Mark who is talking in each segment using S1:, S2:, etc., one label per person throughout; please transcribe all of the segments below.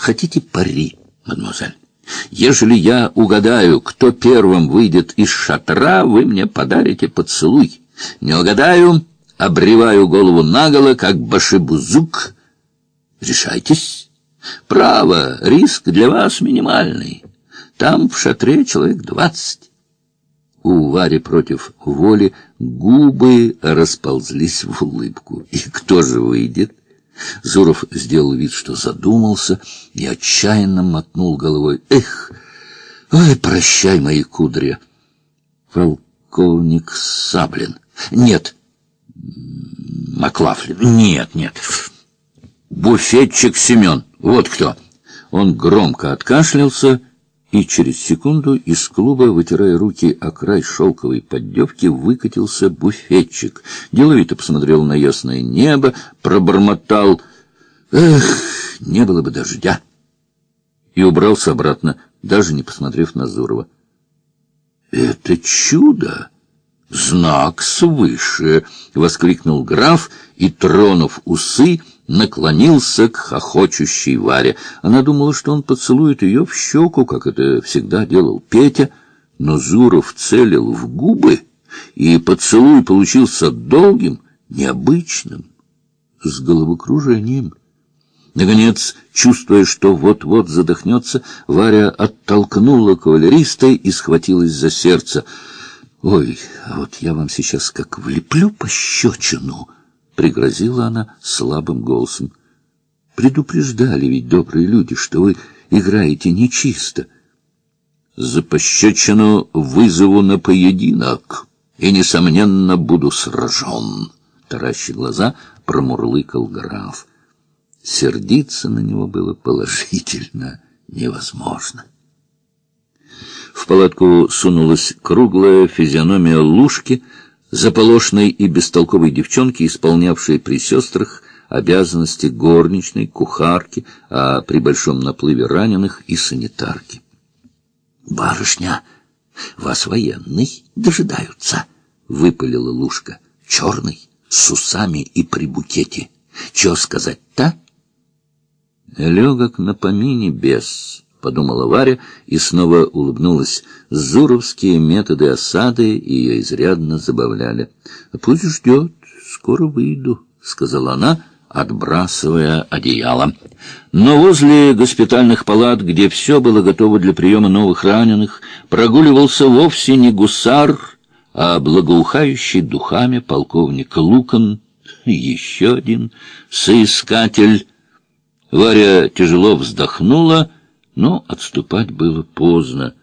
S1: Хотите пари, мадемуазель? Ежели я угадаю, кто первым выйдет из шатра, вы мне подарите поцелуй. Не угадаю, обреваю голову наголо, как башибузук. Решайтесь. Право, риск для вас минимальный. Там в шатре человек 20. У Вари против воли губы расползлись в улыбку. И кто же выйдет? Зуров сделал вид, что задумался, и отчаянно мотнул головой. Эх, ой, прощай, мои кудри. Полковник Саблин. Нет. Маклафлин. Нет. Буфетчик Семен. Вот кто. Он громко откашлялся, и через секунду из клуба, вытирая руки о край шелковой поддевки, выкатился буфетчик. Деловито посмотрел на ясное небо, пробормотал: «Эх, не было бы дождя!» и убрался обратно, даже не посмотрев на Зурова. «Это чудо! Знак свыше!» — воскликнул граф и, тронув усы, наклонился к хохочущей Варе. Она думала, что он поцелует ее в щеку, как это всегда делал Петя, но Зуров целил в губы, и поцелуй получился долгим, необычным, с головокружением. Наконец, чувствуя, что вот-вот задохнется, Варя оттолкнула кавалериста и схватилась за сердце. «Ой, а вот я вам сейчас как влеплю пощечину!» — пригрозила она слабым голосом. «Предупреждали ведь добрые люди, что вы играете нечисто. За пощечину вызову на поединок и, несомненно, буду сражен», — тараща глаза, промурлыкал граф. Сердиться на него было положительно невозможно. В палатку сунулась круглая физиономия Лушки, заполошной и бестолковой девчонки, исполнявшей при сестрах обязанности горничной, кухарки, а при большом наплыве раненых и санитарки. «Барышня, вас военный дожидаются», — выпалила Лушка. «Черный, с усами и при букете. Чего сказать-то?» «Легок на помине бес», — подумала Варя и снова улыбнулась. Зуровские методы осады ее изрядно забавляли. «Пусть ждет, скоро выйду», — сказала она, отбрасывая одеяло. Но возле госпитальных палат, где все было готово для приема новых раненых, прогуливался вовсе не гусар, а благоухающий духами полковник Лукан, еще один соискатель. Варя тяжело вздохнула, но отступать было поздно.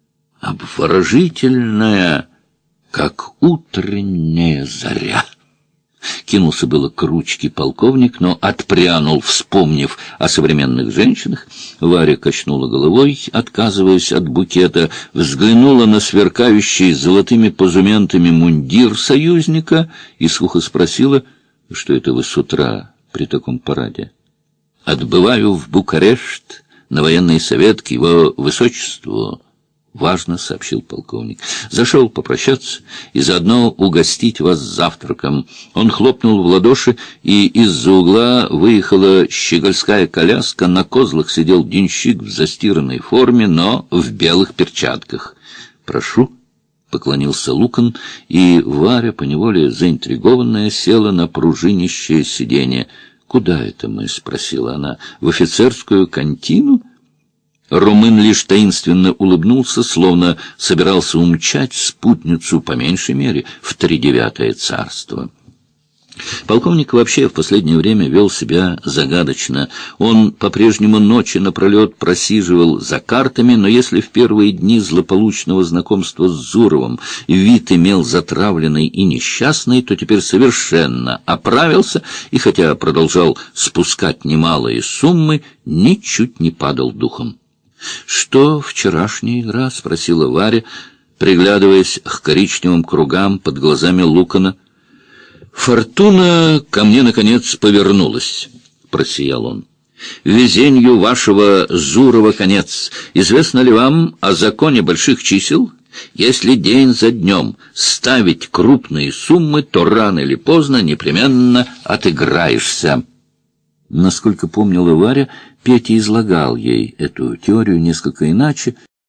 S1: Обворожительная, как утренняя заря. Кинулся было к ручке полковник, но отпрянул, вспомнив о современных женщинах. Варя качнула головой, отказываясь от букета, взглянула на сверкающий золотыми позументами мундир союзника и сухо спросила, что это вы с утра при таком параде. «Отбываю в Букарешт на военный совет к его высочеству», — важно сообщил полковник. «Зашел попрощаться и заодно угостить вас завтраком». Он хлопнул в ладоши, и из-за угла выехала щегольская коляска. На козлах сидел денщик в застиранной форме, но в белых перчатках. «Прошу», — поклонился Лукан, и Варя, поневоле заинтригованная, села на пружинищее сиденье. «Куда это мы?» — спросила она. «В офицерскую кантину?» Румын лишь таинственно улыбнулся, словно собирался умчать спутницу, по меньшей мере, в 39-е царство. Полковник вообще в последнее время вел себя загадочно. Он по-прежнему ночи напролет просиживал за картами, но если в первые дни злополучного знакомства с Зуровым вид имел затравленный и несчастный, то теперь совершенно оправился и, хотя продолжал спускать немалые суммы, ничуть не падал духом. «Что вчерашняя игра?» — спросила Варя, приглядываясь к коричневым кругам под глазами Лукана. «Фортуна ко мне, наконец, повернулась», — просиял он. «Везенью вашего Зурова конец. Известно ли вам о законе больших чисел? Если день за днем ставить крупные суммы, то рано или поздно непременно отыграешься». Насколько помнила Варя, Петя излагал ей эту теорию несколько иначе,